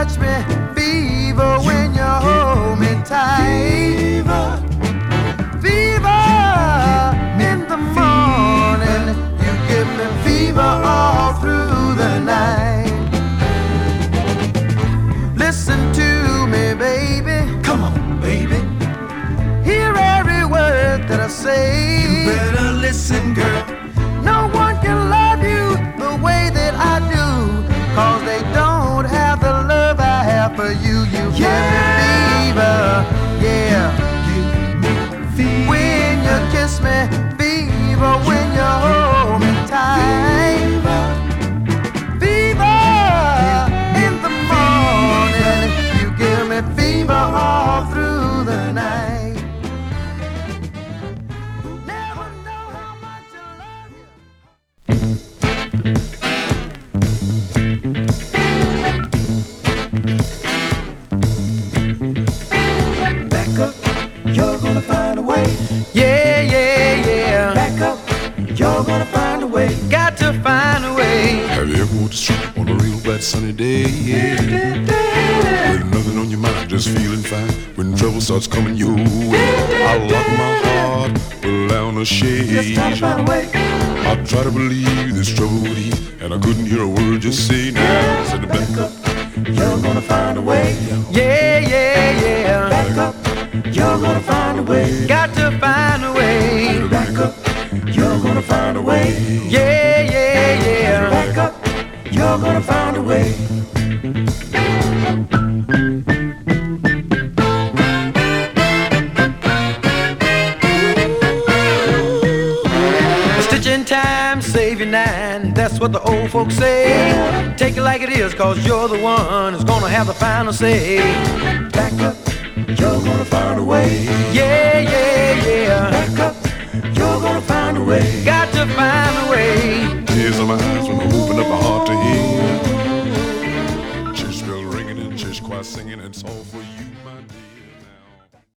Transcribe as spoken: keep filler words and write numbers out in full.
touch me, fever when you hold me tight. Fever, fever in the morning. You give me fever all through the night. Listen to me, baby. Come on, baby. Hear every word that I say. You better listen, girl. No one can love you the way that I do, 'cause they don't have the love I have for you. You yeah. give me fever, yeah. Give me fever. When you kiss me, fever. When you hold me tight, fever. Fever in the morning. You give me fever all through the night. Never know how much I love you. Back up, you're gonna find a way. Yeah, yeah, yeah. Back up, you're gonna find a way. Got to find a way. Have you ever walked the street on a real bad sunny day? Yeah. With nothing on your mind, just feeling fine. When trouble starts coming your way, I lock my heart, pull down a shade. Just try to find a way. I try to believe this trouble would ease, and I couldn't hear a word you say now. Said back up, you're gonna find a way. Yeah, yeah, yeah. Back up, you're gonna find a way. Got to find a way. Back up, you're gonna find a way. Yeah, yeah, yeah. Back up, you're gonna find a way. Stitching time, save your nine. That's what the old folks say. Take it like it is, 'cause you're the one who's gonna have the final say. Back up, you're gonna find a way. Yeah, yeah, yeah. Back up, you're gonna find a way. Got to find